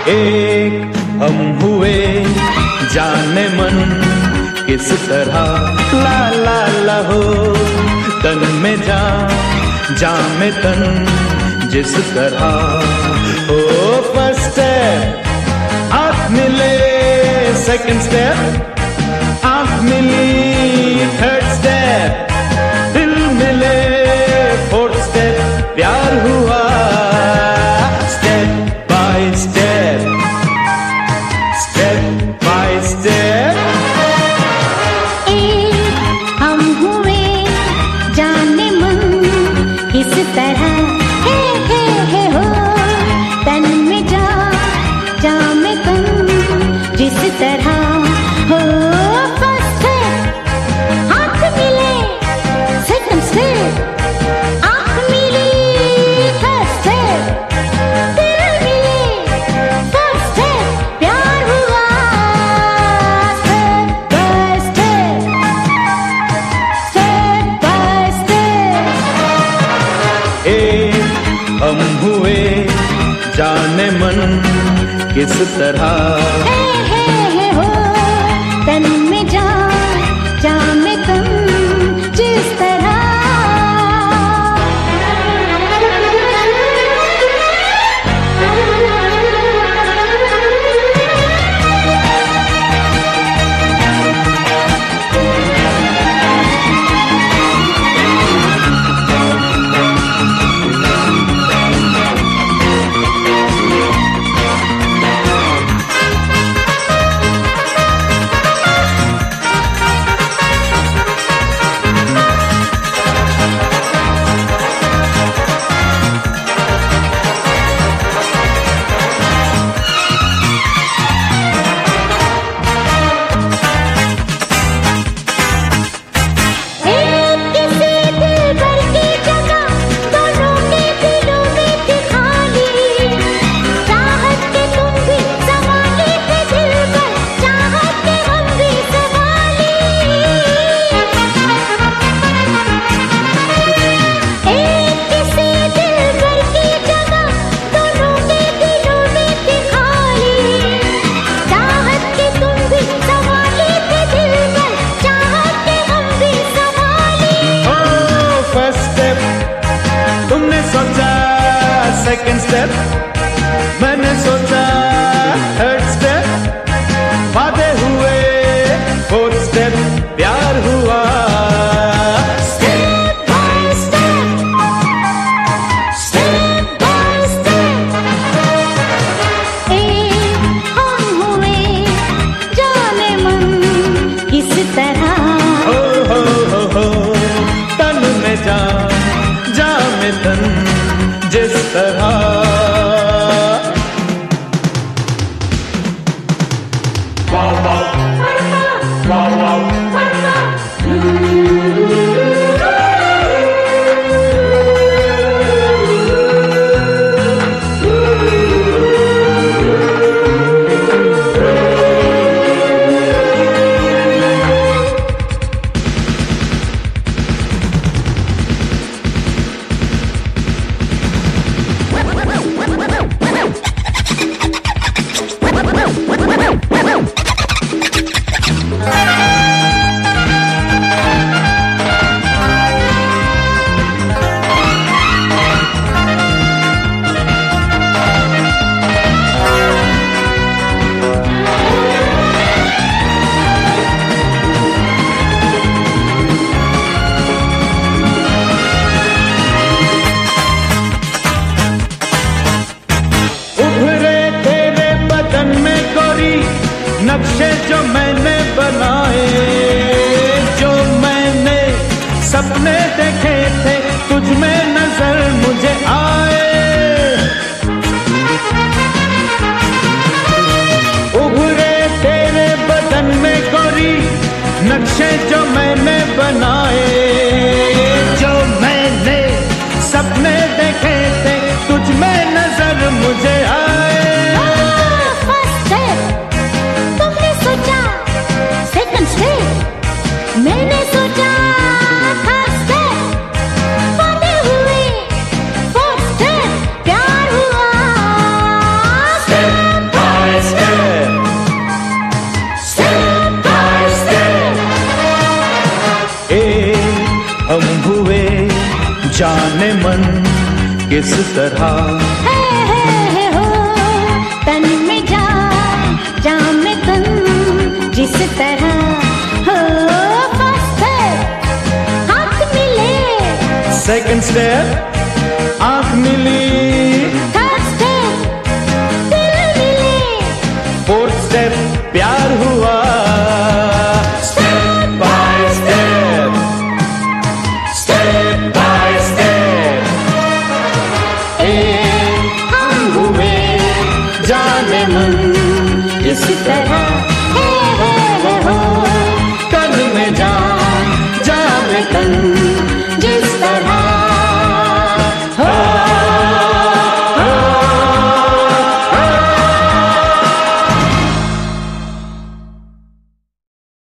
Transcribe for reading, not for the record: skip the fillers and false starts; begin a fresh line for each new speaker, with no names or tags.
एक हम हुए जाने मन किस तरह ला ला ला हो, तन में जा में तन जिस तरह हो। फर्स्ट स्टेप आँख मिले, सेकंड स्टेप आँख मिली, थर्ड स्टेप दिल मिले, फोर्थ स्टेप प्यार हुआ। Step by step, step by step.
एक हम हुए जाने मन किस तरह है हो, तन में जा में तन जिस तरह हो। फर्स्ट स्टेप हाथ मिले, सेकंड स्टेप आँख मिली, थर्ड स्टेप दिल मिले, फोर्थ स्टेप प्यार हुआ। Step by step, step by step.
एक हम हुए जाने मन किस तरह
है हो, तन में जा में तन जिस तरह।
सेकंड स्टेप मैंने सोचा, थर्ड स्टेप वादे हुए, फोर्थ स्टेप प्यार हुआ।
Step by step, step by step. एक हम हुए जाने मन किस तरह
हो, तन में जा में तन जिस तरह। नक्शे जो मैंने बनाए, जो मैंने सपने देखे थे, तुझ में नजर मुझे आए। उभरे तेरे बदन में गोरी नक्शे जो मैंने बनाए, जो मैंने सपने देखे थे, तुझ में नजर मुझे आए।
फर्स्ट स्टेप तुमने सोचा,
किस तरह
है हो तन में जा में तन जिस तरह हो। फर्स्ट स्टेप हाथ मिले,
सेकंड स्टेप आंख मिली,
थर्ड स्टेप दिल मिले,
फोर्थ स्टेप प्यार हुआ। Step by step, step by step,
हम हुए
जाने मन
इस तरह है हो
तन में जान में तन।